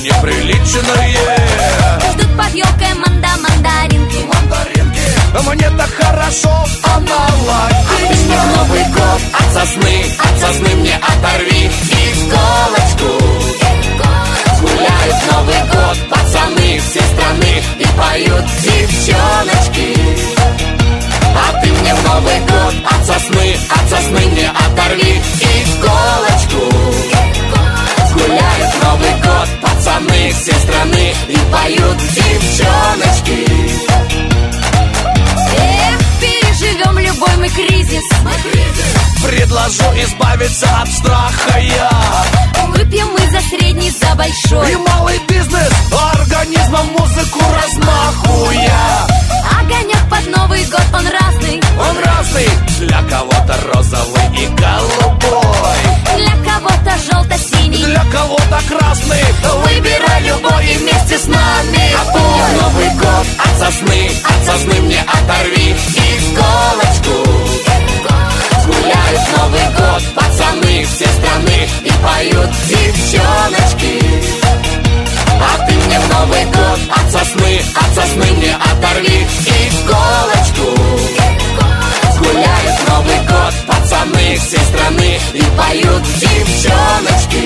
неприличные. Ждут под елкой мандаринки. Мне так хорошо, она лайк. А ты мне в Новый год от сосны мне оторви иголочку. Гуляют Новый год пацаны всей страны и поют девчоночки. А ты мне в Новый год от сосны мне оторви иголочку. Гуляют Новый год пацаны всей страны и поют девчоночки. Переживем любой мы кризис. Предложу избавиться от страха я. Выпьем мы за средний, за большой И малый бизнес, организмом музыку размахуя. Огонек под Новый год, он разный. Он разный, для кого-то розовый и голубой, Для кого-то желто-синий, для кого-то красный. Выбирай любой и вместе с нами. А ты мне в Новый год от сосны мне оторви иголочку. Гуляют Новый год пацаны всей страны и поют девчоночки. А ты мне в Новый год от сосны мне оторви иголочку. Гуляют Новый год пацаны всей страны и поют девчоночки.